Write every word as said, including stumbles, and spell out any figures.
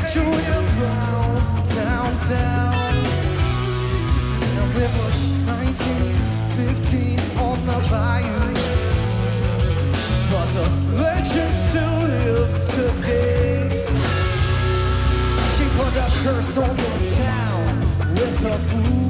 Julia Brown, down, down. And it was nineteen fifteen on the bayou. But the legend still lives today. She put a curse on this town with her food.